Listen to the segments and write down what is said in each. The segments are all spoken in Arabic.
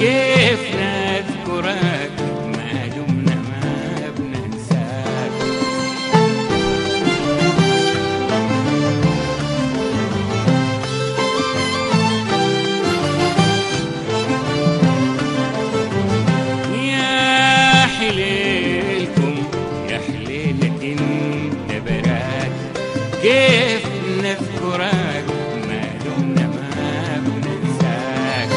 كيف نذكرك ما دمنا ما بننساك. يا حليلكم يا حليلة انت براك، كيف نذكرك ما دمنا ما بننساك.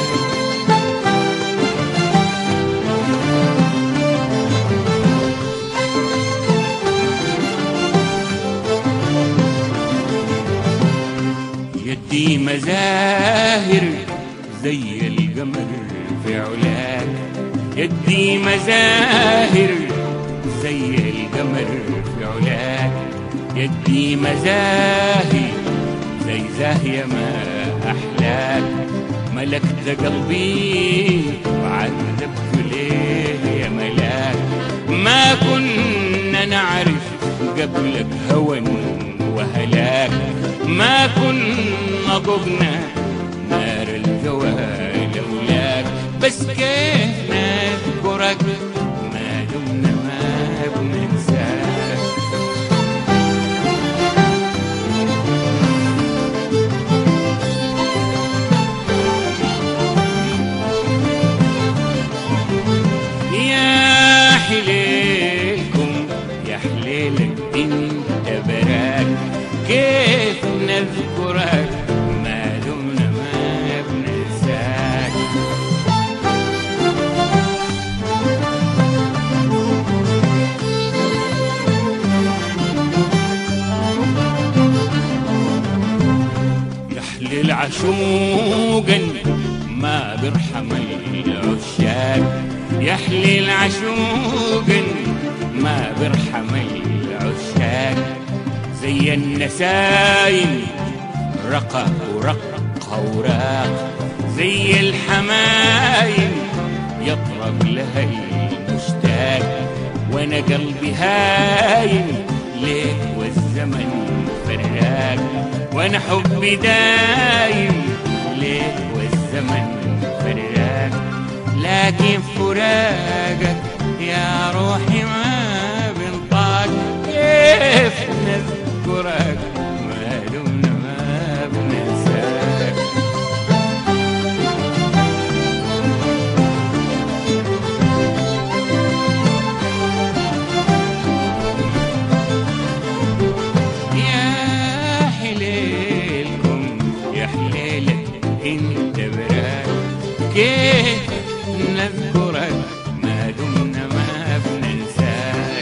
يدي مزاهر زي القمر في علاك، يدي مزاهر زي القمر في علاك، يدي مزاهي زي زاهية ما أحلاك. ملكت قلبي وعذبت ليه يا ملاك، ما كنا نعرف قبلك هوى وهلاك، ما كنا ضبنا نار الجوى لولاك. بس كيف نذكرك ما دمنا ما بننساك. يا حليلكم يا حليلك انت براك، كيف نذكرك ما دمنا ما بننساك. يحلل عشوقا ما برحم العشاق، يحلل عشوقا ما برحم العشاق. زي النسايم رقى ورق وراق، زي الحمايم يطرب لها المشتاق. وانا قلبي هايم ليك والزمن فراق، وانا حبي دايم ليك والزمن فراق. لكن فراقك يا روحي ما بنطاق، كيف نذكرك ما دمنا ما بننساك. يا حليلكم يا حليلة انت براك، كيف نذكرك ما دمنا ما بننساك.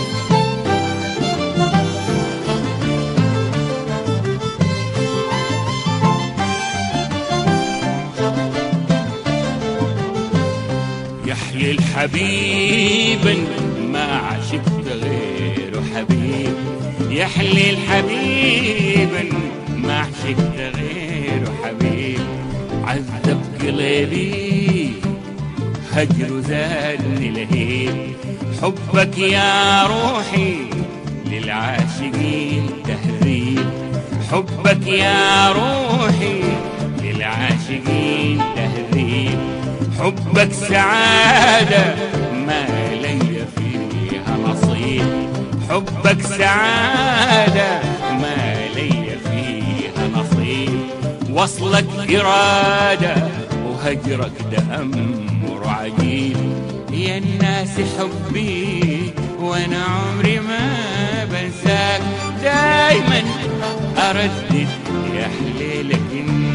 يحيي الحبيب ما عشقت غيره حبيب، يحيي الحبيب ما عشقت غيره حبيب. عذب قلبي هجر زادني لهيب، حبك يا روحي للعاشقين تهذيب، حبك يا روحي للعاشقين تهذيب. حبك سعادة ما لي فيها نصيب، حبك سعادة ما لي فيها نصيب. وصلك إرادة وهجرك ده أمر عجيب. يا الناس حبي وانا عمري ما بنساك، دايما أردد يا حليلك